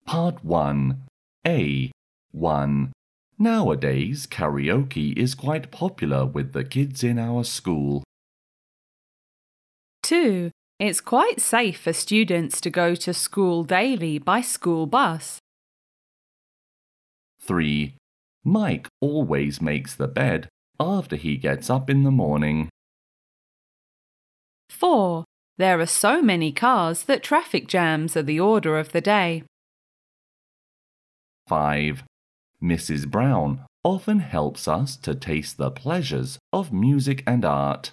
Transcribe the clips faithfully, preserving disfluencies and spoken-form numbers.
Part one. A. one. Nowadays, karaoke is quite popular with the kids in our school. two. It's quite safe for students to go to school daily by school bus. three. Mike always makes the bed after he gets up in the morning. four. There are so many cars that traffic jams are the order of the day. five. Missus Brown often helps us to taste the pleasures of music and art.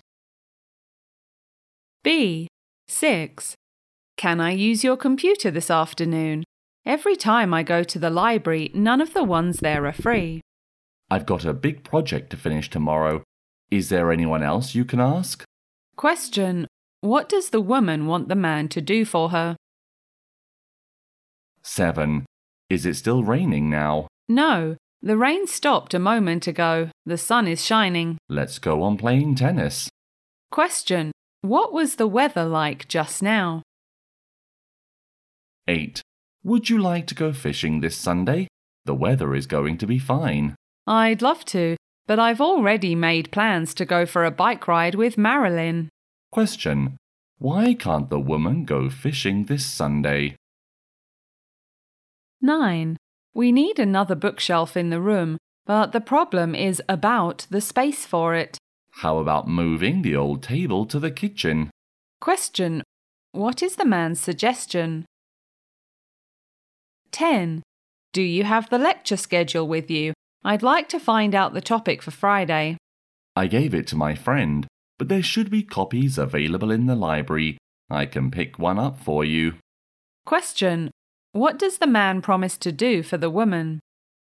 B. six. Can I use your computer this afternoon? Every time I go to the library, none of the ones there are free. I've got a big project to finish tomorrow. Is there anyone else you can ask? Question. What does the woman want the man to do for her? seven. Is it still raining now? No, the rain stopped a moment ago. The sun is shining. Let's go on playing tennis. Question. What was the weather like just now? eight. Would you like to go fishing this Sunday? The weather is going to be fine. I'd love to, but I've already made plans to go for a bike ride with Marilyn. Question. Why can't the woman go fishing this Sunday? nine. We need another bookshelf in the room, but the problem is about the space for it. How about moving the old table to the kitchen? Question. What is the man's suggestion? ten. Do you have the lecture schedule with you? I'd like to find out the topic for Friday. I gave it to my friend, but there should be copies available in the library. I can pick one up for you. Question. What does the man promise to do for the woman?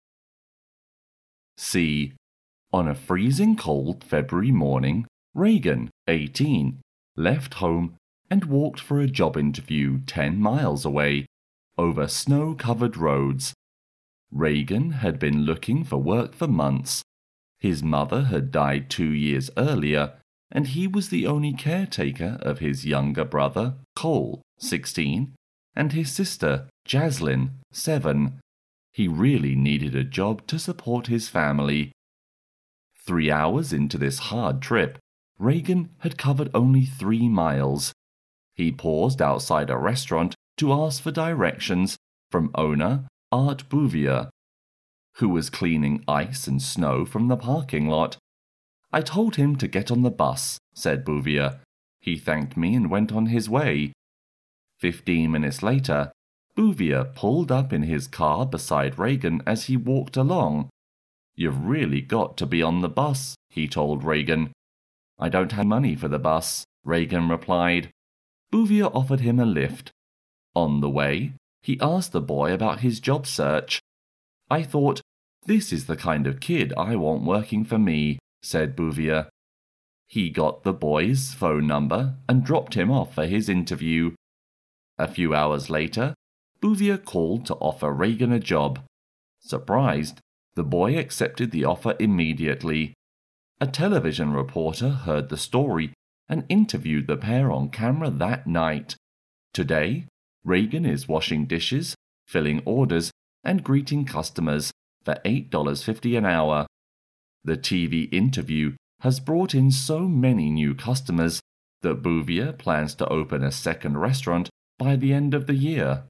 C. On a freezing cold February morning, Reagan, eighteen, left home and walked for a job interview ten miles away, over snow-covered roads. Reagan had been looking for work for months. His mother had died two years earlier, and he was the only caretaker of his younger brother, Cole, sixteen, and his sister, Jaslyn, seven. He really needed a job to support his family. Three hours into this hard trip, Reagan had covered only three miles. He paused outside a restaurant to ask for directions from owner Art Bouvier, who was cleaning ice and snow from the parking lot. I told him to get on the bus, said Bouvier. He thanked me and went on his way. Fifteen minutes later, Bouvier pulled up in his car beside Reagan as he walked along. You've really got to be on the bus, he told Reagan. I don't have money for the bus, Reagan replied. Bouvier offered him a lift. On the way, he asked the boy about his job search. I thought, this is the kind of kid I want working for me, said Bouvier. He got the boy's phone number and dropped him off for his interview. A few hours later, Bouvier called to offer Reagan a job. Surprised, the boy accepted the offer immediately. A television reporter heard the story and interviewed the pair on camera that night. Today, Reagan is washing dishes, filling orders, and greeting customers for eight dollars fifty an hour. The T V interview has brought in so many new customers that Bouvier plans to open a second restaurant by the end of the year.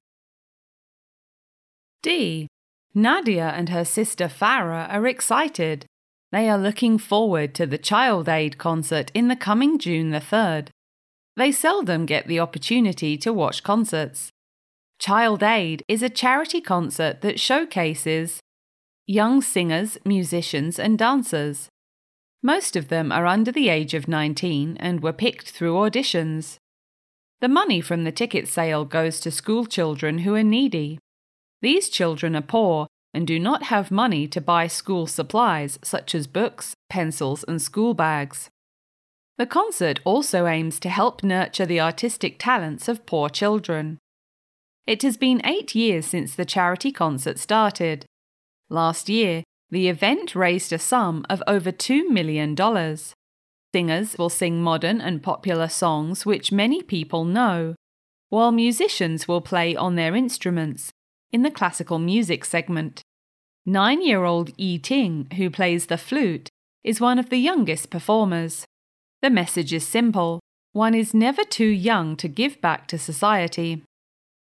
D. Nadia and her sister Farah are excited. They are looking forward to the Child Aid concert in the coming June the third. They seldom get the opportunity to watch concerts. Child Aid is a charity concert that showcases young singers, musicians, and dancers. Most of them are under the age of nineteen and were picked through auditions. The money from the ticket sale goes to school children who are needy. These children are poor and do not have money to buy school supplies such as books, pencils, and school bags. The concert also aims to help nurture the artistic talents of poor children. It has been eight years since the charity concert started. Last year, the event raised a sum of over two million dollars. Singers will sing modern and popular songs which many people know, while musicians will play on their instruments, in the classical music segment. Nine-year-old Yi Ting, who plays the flute, is one of the youngest performers. The message is simple: one is never too young to give back to society.